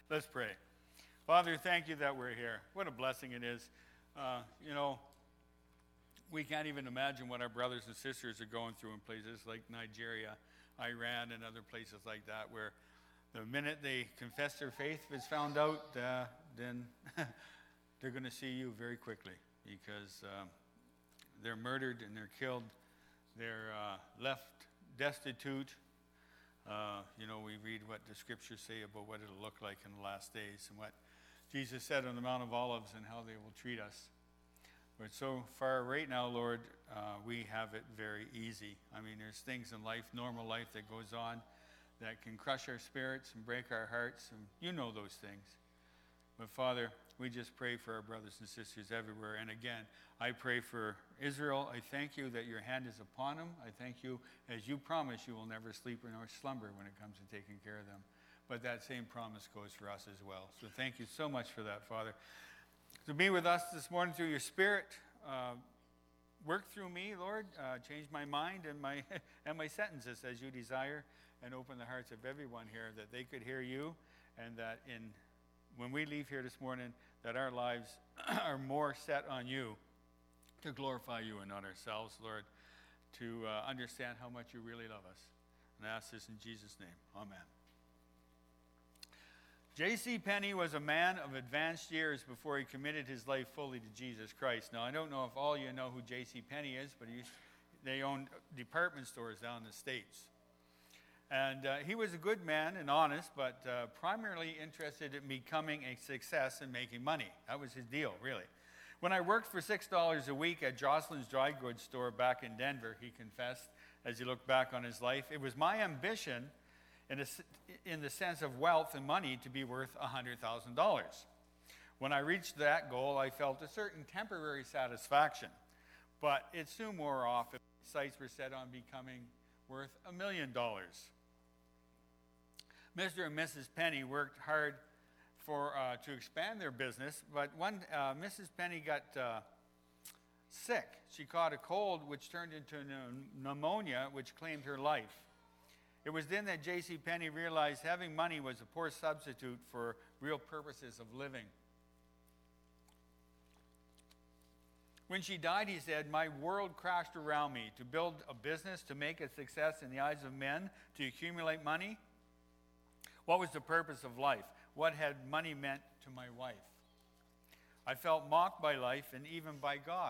Let's pray. Father, thank you that we're here. What a blessing it is. We can't even imagine what our brothers and sisters are going through in places like Nigeria, Iran, and other places like that, where the minute they confess their faith, if it's found out, then they're going to see you very quickly, because they're murdered and they're killed. They're left destitute. We read what the scriptures say about what it'll look like in the last days and what Jesus said on the Mount of Olives and how they will treat us. But so far right now, Lord, we have it very easy. I mean, there's things in life, normal life, that goes on that can crush our spirits and break our hearts, and you know those things. But Father, we just pray for our brothers and sisters everywhere. And again, I pray for Israel. I thank you that your hand is upon them. I thank you, as you promise, you will never sleep nor slumber when it comes to taking care of them. But that same promise goes for us as well. So thank you so much for that, Father. So be with us this morning through your Spirit. Work through me, Lord. Change my mind and my and my sentences as you desire, and open the hearts of everyone here that they could hear you, and that when we leave here this morning, that our lives are more set on you, to glorify you and not ourselves, Lord, to understand how much you really love us. And I ask this in Jesus' name. Amen. J.C. Penney was a man of advanced years before he committed his life fully to Jesus Christ. Now, I don't know if all you know who J.C. Penney is, but they owned department stores down in the States. And he was a good man and honest, but primarily interested in becoming a success and making money. That was his deal, really. When I worked for $6 a week at Jocelyn's dry goods store back in Denver, he confessed, as he looked back on his life, it was my ambition, in the sense of wealth and money, to be worth $100,000. When I reached that goal, I felt a certain temporary satisfaction, but it soon wore off if sights were set on becoming worth $1 million. Mr. and Mrs. Penney worked hard to expand their business, but Mrs. Penney got sick. She caught a cold, which turned into pneumonia, which claimed her life. It was then that J.C. Penney realized having money was a poor substitute for real purposes of living. When she died, he said, my world crashed around me. To build a business, to make a success in the eyes of men, to accumulate money. What was the purpose of life? What had money meant to my wife? I felt mocked by life and even by God.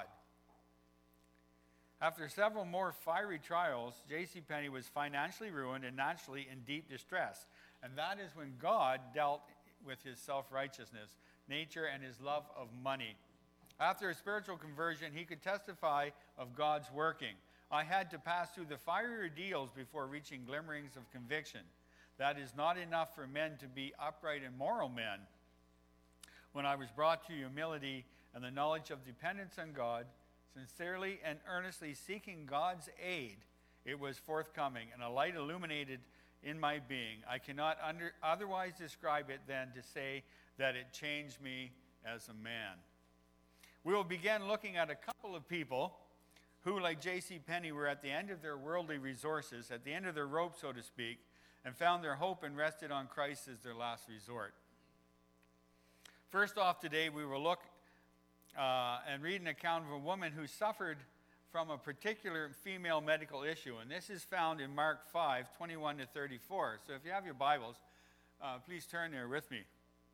After several more fiery trials, J.C. Penney was financially ruined and naturally in deep distress. And that is when God dealt with his self-righteousness, nature, and his love of money. After a spiritual conversion, he could testify of God's working. I had to pass through the fiery ordeals before reaching glimmerings of conviction. That is not enough for men to be upright and moral men. When I was brought to humility and the knowledge of dependence on God, sincerely and earnestly seeking God's aid, it was forthcoming, and a light illuminated in my being. I cannot otherwise describe it than to say that it changed me as a man. We will begin looking at a couple of people who, like J.C. Penney, were at the end of their worldly resources, at the end of their rope, so to speak, and found their hope and rested on Christ as their last resort. First off today, we will look and read an account of a woman who suffered from a particular female medical issue. And this is found in Mark 5, 21 to 34. So if you have your Bibles, please turn there with me.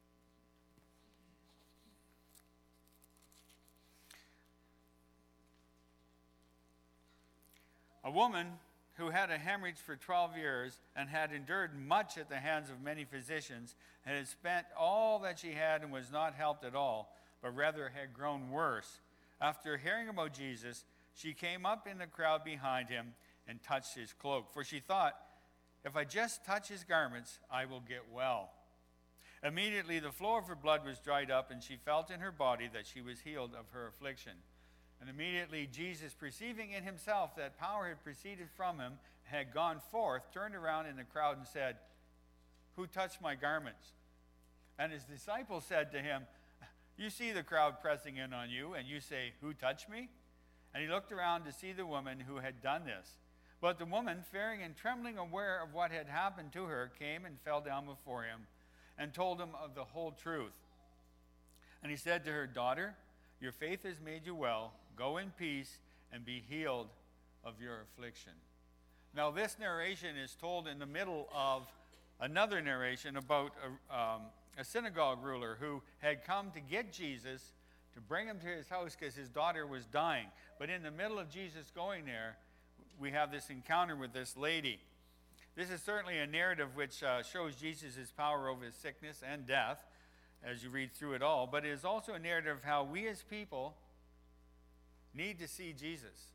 A woman who had a hemorrhage for 12 years and had endured much at the hands of many physicians, and had spent all that she had and was not helped at all, but rather had grown worse. After hearing about Jesus, she came up in the crowd behind him and touched his cloak. For she thought, if I just touch his garments, I will get well. Immediately the flow of her blood was dried up, and she felt in her body that she was healed of her affliction. And immediately Jesus, perceiving in himself that power had proceeded from him, had gone forth, turned around in the crowd and said, who touched my garments? And his disciples said to him, you see the crowd pressing in on you, and you say, who touched me? And he looked around to see the woman who had done this. But the woman, fearing and trembling, aware of what had happened to her, came and fell down before him and told him of the whole truth. And he said to her, "Daughter, your faith has made you well. Go in peace and be healed of your affliction." Now, this narration is told in the middle of another narration about a synagogue ruler who had come to get Jesus to bring him to his house because his daughter was dying. But in the middle of Jesus going there, we have this encounter with this lady. This is certainly a narrative which shows Jesus' power over his sickness and death as you read through it all. But it is also a narrative of how we as people need to see Jesus.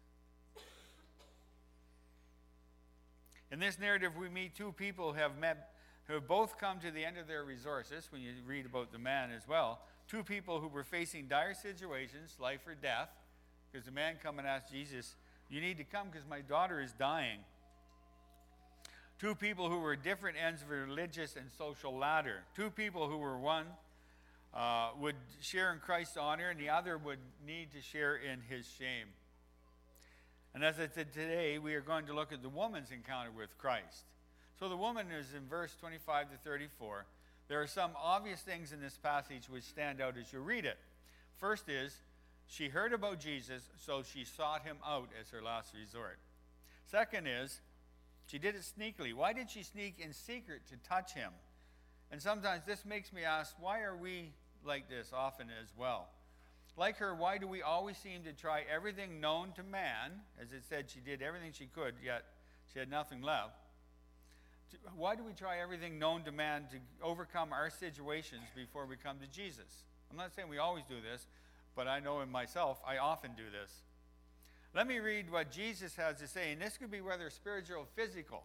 In this narrative, we meet two people who have both come to the end of their resources, when you read about the man as well. Two people who were facing dire situations, life or death, because the man come and asked Jesus, "You need to come because my daughter is dying." Two people who were at different ends of a religious and social ladder. Two people who were one would share in Christ's honor and the other would need to share in his shame. And as I said today, we are going to look at the woman's encounter with Christ. So the woman is in verse 25 to 34. There are some obvious things in this passage which stand out as you read it. First is, she heard about Jesus, so she sought him out as her last resort. Second is, she did it sneakily. Why did she sneak in secret to touch him? And sometimes this makes me ask, why are we like this often as well? Like her, why do we always seem to try everything known to man? As it said, she did everything she could, yet she had nothing left. Why do we try everything known to man to overcome our situations before we come to Jesus? I'm not saying we always do this, but I know in myself, I often do this. Let me read what Jesus has to say, and this could be whether spiritual or physical.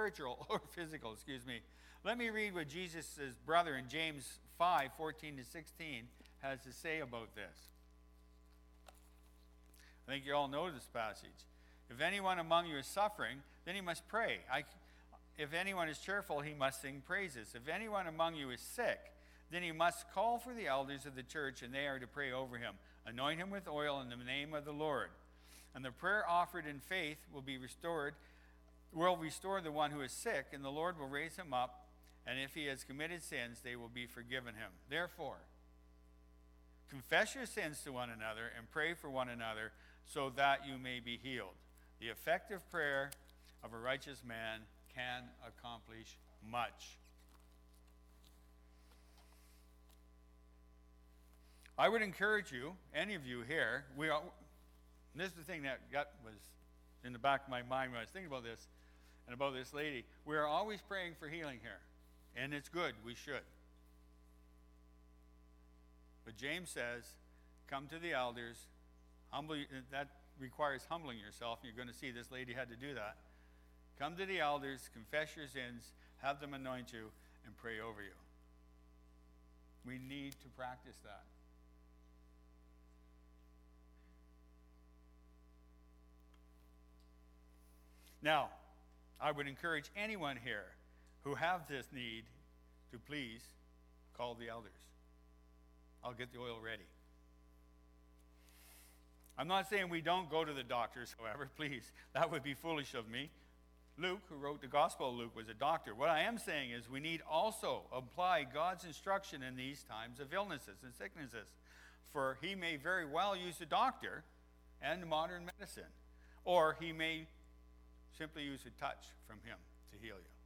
Let me read what Jesus' brother in James 5, 14 to 16 has to say about this. I think you all know this passage. If anyone among you is suffering, then he must pray. If anyone is cheerful, he must sing praises. If anyone among you is sick, then he must call for the elders of the church, and they are to pray over him. Anoint him with oil in the name of the Lord. And the prayer offered in faith will restore the one who is sick, and the Lord will raise him up. And if he has committed sins, they will be forgiven him. Therefore, confess your sins to one another and pray for one another so that you may be healed. The effective prayer of a righteous man can accomplish much. I would encourage you, any of you here, this is the thing that was in the back of my mind when I was thinking about this and about this lady. We are always praying for healing here, and it's good, we should. But James says, come to the elders, that requires humbling yourself, and you're going to see this lady had to do that. Come to the elders, confess your sins, have them anoint you, and pray over you. We need to practice that. Now, I would encourage anyone here who have this need to please call the elders. I'll get the oil ready. I'm not saying we don't go to the doctors, however, please. That would be foolish of me. Luke, who wrote the Gospel of Luke, was a doctor. What I am saying is we need also apply God's instruction in these times of illnesses and sicknesses. For he may very well use a doctor and modern medicine, or he may simply use a touch from him to heal you.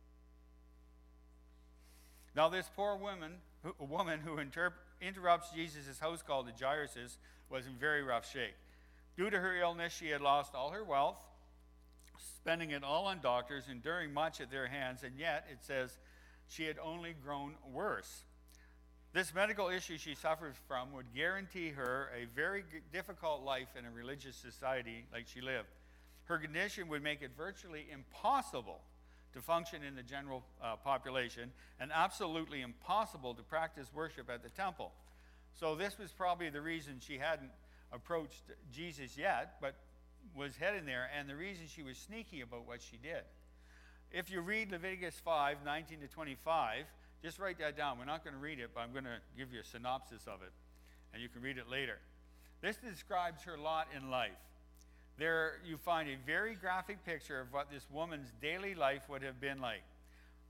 Now this poor woman who interrupts Jesus' house call to Jairus' was in very rough shape. Due to her illness, she had lost all her wealth, spending it all on doctors, enduring much at their hands, and yet, it says, she had only grown worse. This medical issue she suffers from would guarantee her a very difficult life in a religious society like she lived. Her condition would make it virtually impossible to function in the general population, and absolutely impossible to practice worship at the temple. So this was probably the reason she hadn't approached Jesus yet, but was heading there, and the reason she was sneaky about what she did. If you read Leviticus 5, 19 to 25, just write that down. We're not going to read it, but I'm going to give you a synopsis of it, and you can read it later. This describes her lot in life. There you find a very graphic picture of what this woman's daily life would have been like.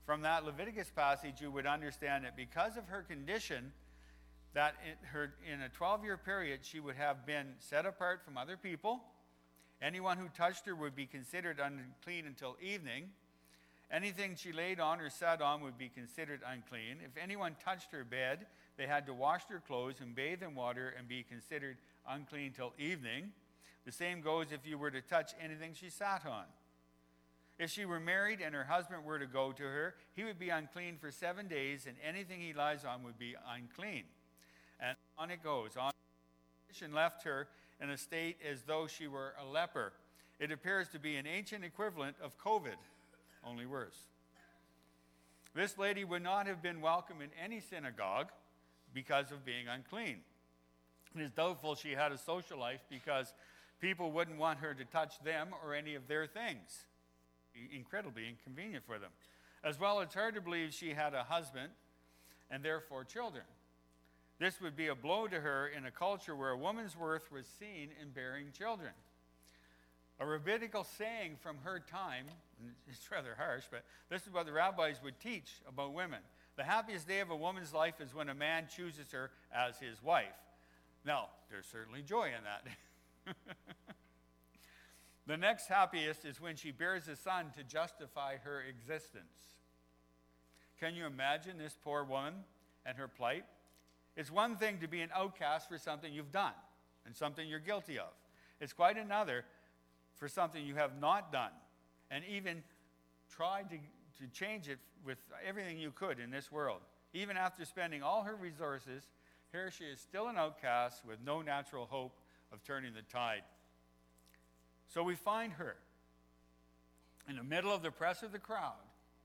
From that Leviticus passage, you would understand that because of her condition, that in a 12-year period, she would have been set apart from other people. Anyone who touched her would be considered unclean until evening. Anything she laid on or sat on would be considered unclean. If anyone touched her bed, they had to wash their clothes and bathe in water and be considered unclean till evening. The same goes if you were to touch anything she sat on. If she were married and her husband were to go to her, he would be unclean for 7 days, and anything he lies on would be unclean. And on it goes. On condition left her in a state as though she were a leper. It appears to be an ancient equivalent of COVID, only worse. This lady would not have been welcome in any synagogue because of being unclean. It is doubtful she had a social life because people wouldn't want her to touch them or any of their things. Incredibly inconvenient for them. As well, it's hard to believe she had a husband and therefore children. This would be a blow to her in a culture where a woman's worth was seen in bearing children. A rabbinical saying from her time, and it's rather harsh, but this is what the rabbis would teach about women. The happiest day of a woman's life is when a man chooses her as his wife. Now, there's certainly joy in that. The next happiest is when she bears a son to justify her existence. Can you imagine this poor woman and her plight? It's one thing to be an outcast for something you've done and something you're guilty of. It's quite another for something you have not done and even tried to change it with everything you could in this world. Even after spending all her resources, here she is still an outcast with no natural hope of turning the tide. So we find her in the middle of the press of the crowd.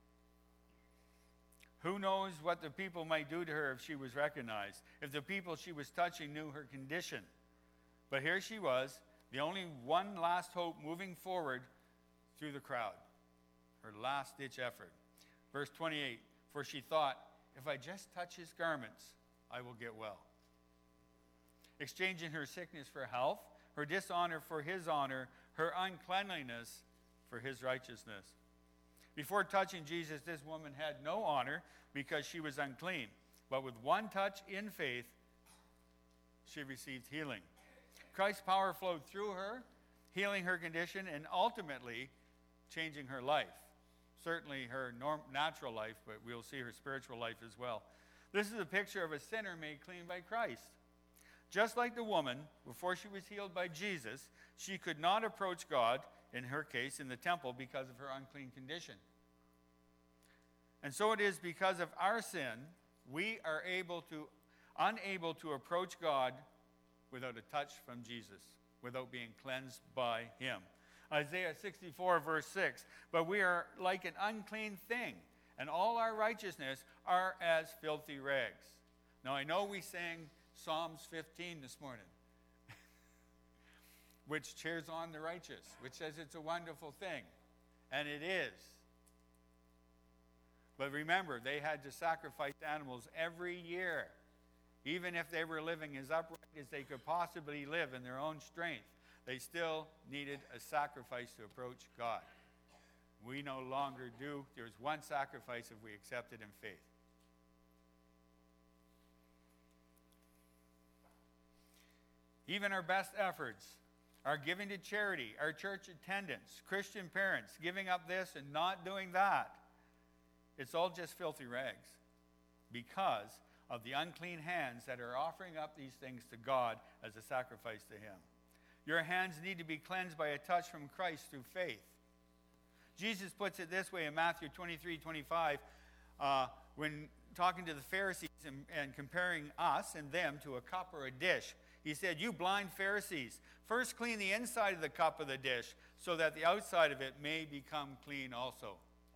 Who knows what the people might do to her if she was recognized, if the people she was touching knew her condition. But here she was, the only one last hope moving forward through the crowd, her last-ditch effort. Verse 28, for she thought, if I just touch his garments, I will get well. Exchanging her sickness for health, her dishonor for his honor, her uncleanliness for his righteousness. Before touching Jesus, this woman had no honor because she was unclean. But with one touch in faith, she received healing. Christ's power flowed through her, healing her condition and ultimately changing her life. Certainly her natural life, but we'll see her spiritual life as well. This is a picture of a sinner made clean by Christ. Just like the woman, before she was healed by Jesus, she could not approach God, in her case, in the temple because of her unclean condition. And so it is because of our sin, we are unable to approach God without a touch from Jesus, without being cleansed by him. Isaiah 64, verse 6, but we are like an unclean thing, and all our righteousness are as filthy rags. Now, I know we sang Psalms 15 this morning, which cheers on the righteous, which says it's a wonderful thing. And it is. But remember, they had to sacrifice animals every year, even if they were living as upright as they could possibly live in their own strength. They still needed a sacrifice to approach God. We no longer do. There's one sacrifice if we accept it in faith. Even our best efforts, our giving to charity, our church attendance, Christian parents, giving up this and not doing that, it's all just filthy rags because of the unclean hands that are offering up these things to God as a sacrifice to him. Your hands need to be cleansed by a touch from Christ through faith. Jesus puts it this way in Matthew 23:25, when talking to the Pharisees and comparing us and them to a cup or a dish. He said, you blind Pharisees, first clean the inside of the cup or the dish so that the outside of it may become clean also.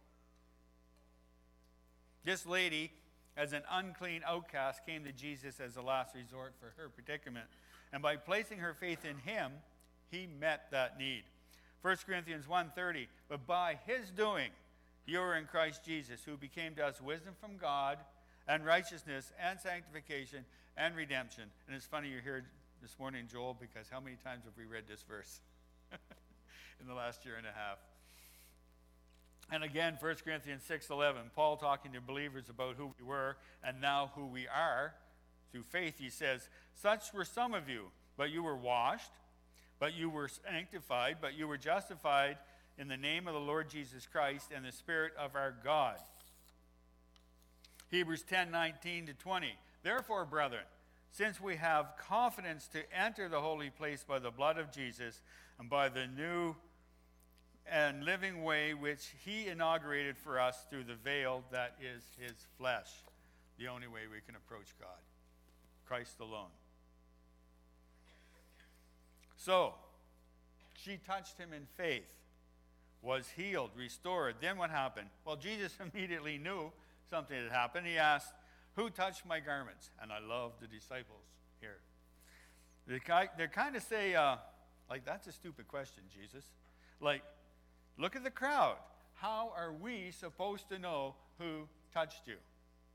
This lady, as an unclean outcast, came to Jesus as a last resort for her predicament. And by placing her faith in him, he met that need. 1 Corinthians 1:30, but by his doing, you are in Christ Jesus, who became to us wisdom from God and righteousness and sanctification and redemption. And it's funny you're here this morning, Joel, because how many times have we read this verse in the last year and a half? And again, 1 Corinthians 6:11, Paul talking to believers about who we were and now who we are through faith. He says, such were some of you, but you were washed, but you were sanctified, but you were justified in the name of the Lord Jesus Christ and the Spirit of our God. Hebrews 10:19-20. Therefore, brethren, since we have confidence to enter the holy place by the blood of Jesus and by the new and living way which he inaugurated for us through the veil that is his flesh, the only way we can approach God, Christ alone. So, she touched him in faith, was healed, restored. Then what happened? Well, Jesus immediately knew something had happened. He asked, who touched my garments? And I love the disciples here. They kind of say, like, that's a stupid question, Jesus. Like, look at the crowd. How are we supposed to know who touched you?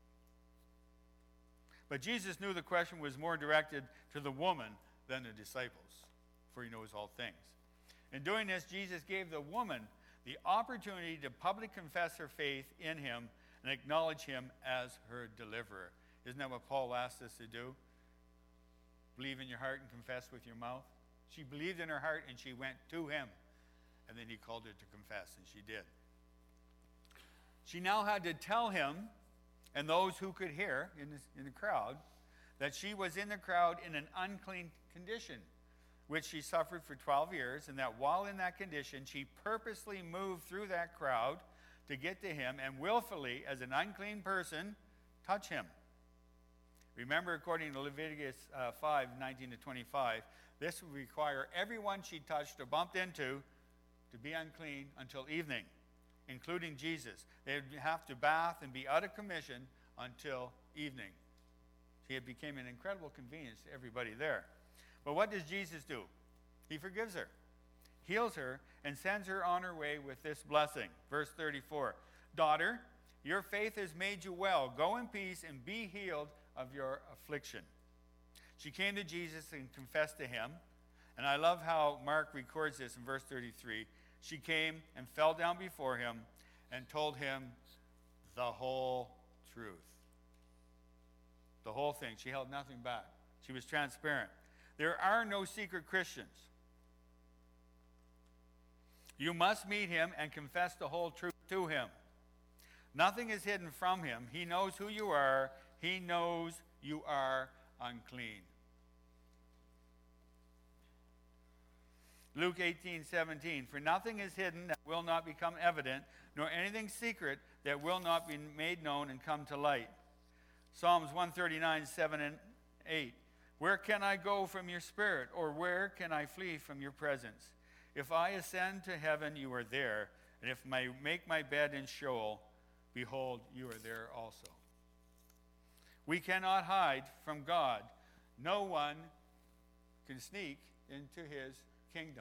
But Jesus knew the question was more directed to the woman than the disciples, for he knows all things. In doing this, Jesus gave the woman the opportunity to publicly confess her faith in him and acknowledge him as her deliverer. Isn't that what Paul asked us to do? Believe in your heart and confess with your mouth. She believed in her heart and she went to him. And then he called her to confess, and she did. She now had to tell him and those who could hear in the crowd that she was in the crowd in an unclean condition, which she suffered for 12 years, and that while in that condition, she purposely moved through that crowd to get to him and willfully, as an unclean person, touch him. Remember, according to Leviticus 5:19-25, this would require everyone she touched or bumped into to be unclean until evening, including Jesus. They would have to bath and be out of commission until evening. It became an incredible convenience to everybody there. But what does Jesus do? He forgives her, heals her, and sends her on her way with this blessing. Verse 34, daughter, your faith has made you well. Go in peace and be healed of your affliction. She came to Jesus and confessed to him. And I love how Mark records this in verse 33. She came and fell down before him and told him the whole truth. The whole thing. She held nothing back. She was transparent. There are no secret Christians. You must meet him and confess the whole truth to him. Nothing is hidden from him. He knows who you are. He knows you are unclean. Luke 18:17, for nothing is hidden that will not become evident, nor anything secret that will not be made known and come to light. Psalms 139:7-8, where can I go from your spirit, or where can I flee from your presence? If I ascend to heaven, you are there, and if I make my bed in Sheol, behold, you are there also. We cannot hide from God. No one can sneak into his kingdom.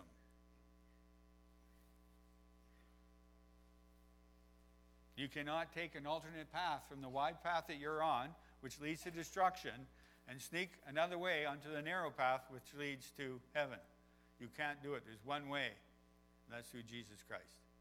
You cannot take an alternate path from the wide path that you're on, which leads to destruction, and sneak another way onto the narrow path, which leads to heaven. You can't do it. There's one way, and that's through Jesus Christ.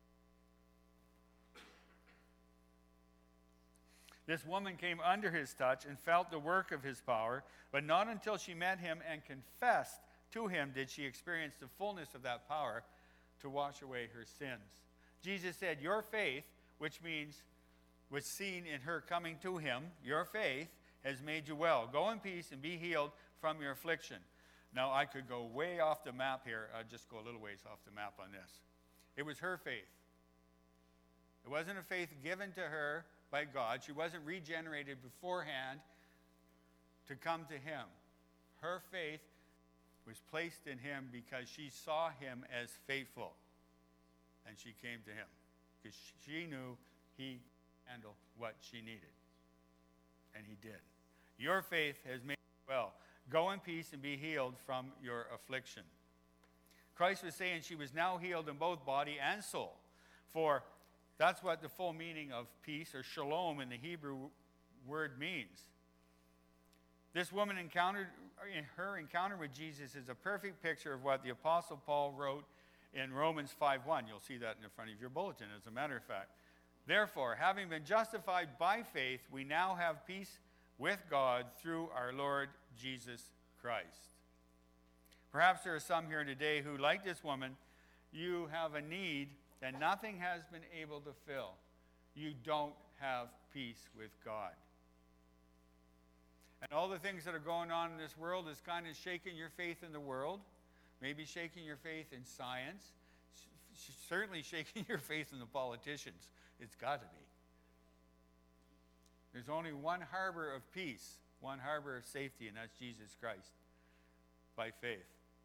This woman came under his touch and felt the work of his power, but not until she met him and confessed to him did she experience the fullness of that power to wash away her sins. Jesus said, your faith, which means was seen in her coming to him, your faith has made you well. Go in peace and be healed from your affliction. Now, I could go way off the map here. I'll just go a little ways off the map on this. It was her faith. It wasn't a faith given to her by God. She wasn't regenerated beforehand to come to him. Her faith was placed in him because she saw him as faithful. And she came to him because she knew he handled what she needed. And he did. Your faith has made you well. Go in peace and be healed from your affliction. Christ was saying she was now healed in both body and soul. For that's what the full meaning of peace, or shalom in the Hebrew word, means. This woman her encounter with Jesus is a perfect picture of what the Apostle Paul wrote in Romans 5:1. You'll see that in the front of your bulletin, as a matter of fact. Therefore, having been justified by faith, we now have peace with God through our Lord Jesus Christ. Perhaps there are some here today who, like this woman, you have a need that nothing has been able to fill. You don't have peace with God. And all the things that are going on in this world is kind of shaking your faith in the world, maybe shaking your faith in science, certainly shaking your faith in the politicians. It's got to be. There's only one harbor of peace, one harbor of safety, and that's Jesus Christ, by faith.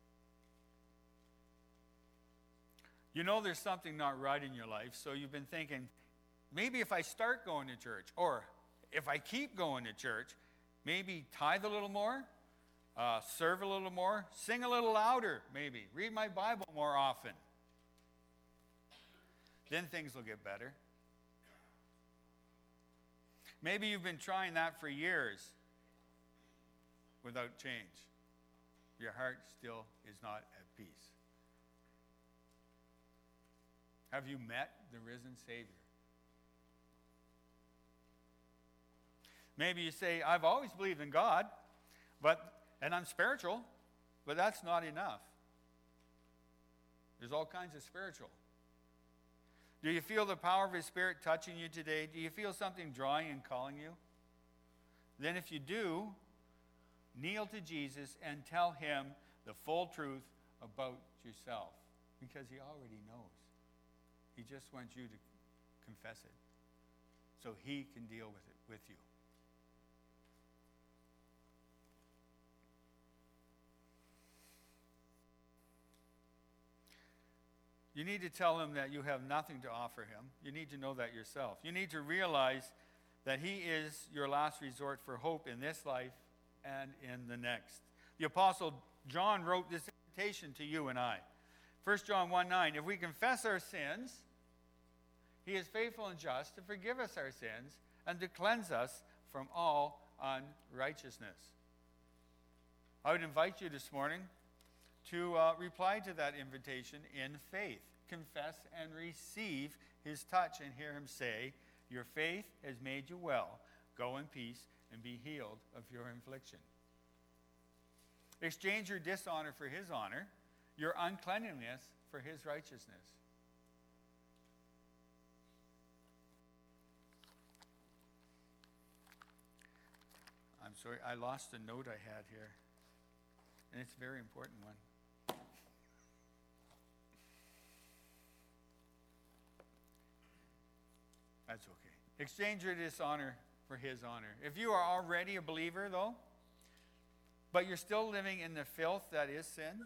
You know there's something not right in your life, so you've been thinking, maybe if I start going to church, or if I keep going to church, maybe tithe a little more, serve a little more, sing a little louder, maybe, read my Bible more often. Then things will get better. Maybe you've been trying that for years without change. Your heart still is not at peace. Have you met the risen Savior? Maybe you say, I've always believed in God, and I'm spiritual, but that's not enough. There's all kinds of spiritual. Do you feel the power of His Spirit touching you today? Do you feel something drawing and calling you? Then if you do, kneel to Jesus and tell Him the full truth about yourself, because He already knows. He just wants you to confess it so He can deal with it with you. You need to tell Him that you have nothing to offer Him. You need to know that yourself. You need to realize that He is your last resort for hope in this life and in the next. The Apostle John wrote this invitation to you and I. 1 John 1:9, if we confess our sins, He is faithful and just to forgive us our sins and to cleanse us from all unrighteousness. I would invite you this morning to reply to that invitation in faith. Confess and receive His touch and hear Him say, your faith has made you well. Go in peace and be healed of your affliction. Exchange your dishonor for His honor, your uncleanliness for His righteousness. I'm sorry, I lost a note I had here, and it's a very important one. That's okay. Exchange your dishonor for His honor. If you are already a believer, though, but you're still living in the filth that is sin,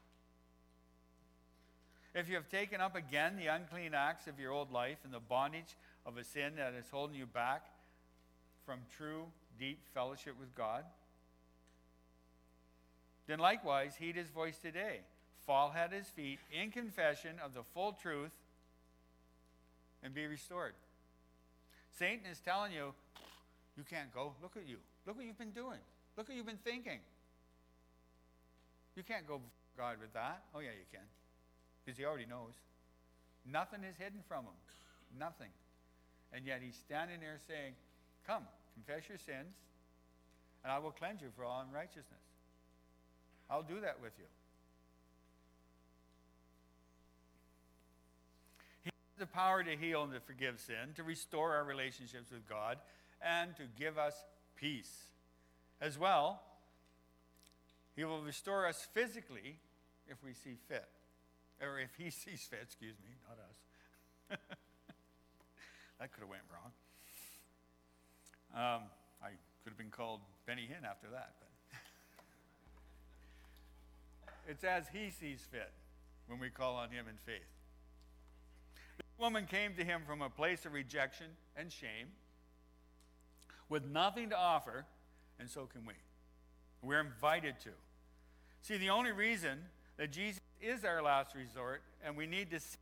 if you have taken up again the unclean acts of your old life and the bondage of a sin that is holding you back from true, deep fellowship with God, then likewise heed His voice today. Fall at His feet in confession of the full truth and be restored. Satan is telling you, you can't go. Look at you. Look what you've been doing. Look what you've been thinking. You can't go before God with that. Oh, yeah, you can. Because He already knows. Nothing is hidden from Him. Nothing. And yet He's standing there saying, come, confess your sins, and I will cleanse you for all unrighteousness. I'll do that with you. He has the power to heal and to forgive sin, to restore our relationships with God, and to give us peace. As well, He will restore us physically if we see fit. Or if He sees fit, not us. That could have went wrong. I could have been called Benny Hinn after that. But it's as He sees fit when we call on Him in faith. This woman came to Him from a place of rejection and shame with nothing to offer, and so can we. We're invited to. See, the only reason that Jesus is our last resort and we need to see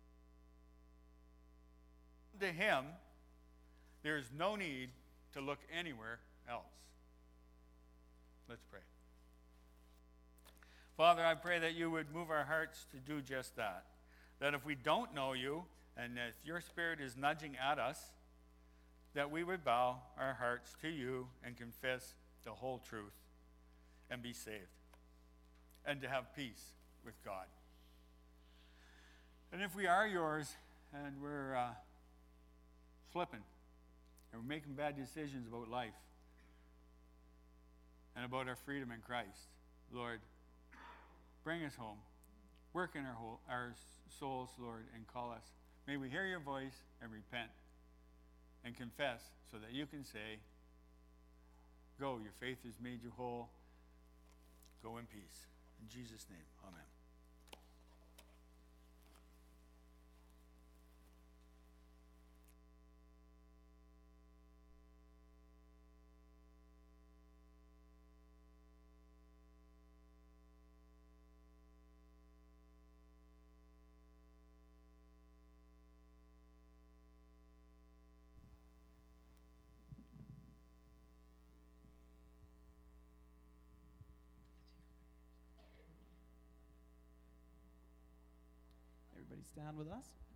to Him, there is no need to look anywhere else. Let's pray. Father, I pray that You would move our hearts to do just that. That if we don't know You, And if your Spirit is nudging at us, that we would bow our hearts to you and confess the whole truth and be saved and to have peace with God. And if we are yours and we're slipping and we're making bad decisions about life and about our freedom in Christ, Lord, bring us home. Work in our souls, Lord, and call us. May we hear your voice and repent and confess so that you can say, go, your faith has made you whole. Go in peace. In Jesus' name, amen. Everybody stand with us.